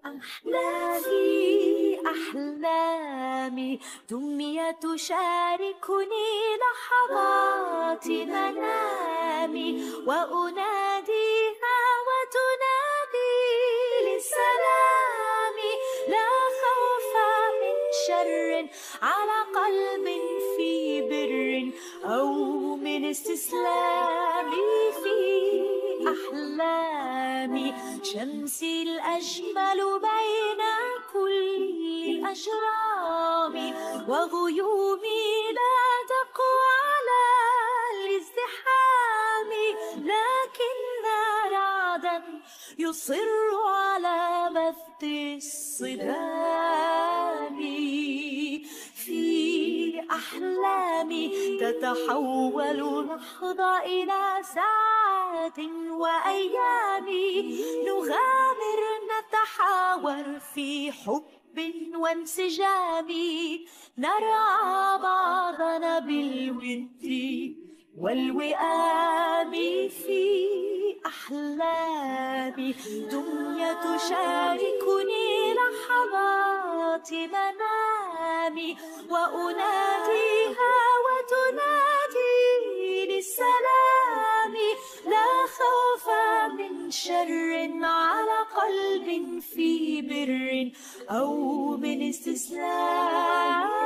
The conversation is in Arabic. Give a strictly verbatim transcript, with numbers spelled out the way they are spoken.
أحلامي أحلامي دمية تشاركني لحظات منامي، وأناديها وتنادي للسلام. لا خوف من شر على قلب في بر، أو من استسلام في أحلامي. شمسي الأجمل بين كل الأجرام، وغيومي لا تقوى على الازدحام، لكن رعدا يصر على بث الصدام. في أحلامي تتحول لحظة إلى ساعات وأيام، نغامر نتحاور في حب وانسجام، نرعى بعضنا بالود والوئام. في أحلامي دمية تشاركني لحظات منامي، وأناديها وتنادي للسلام. لا خوف من شر على قلب في بر، أو من استسلام.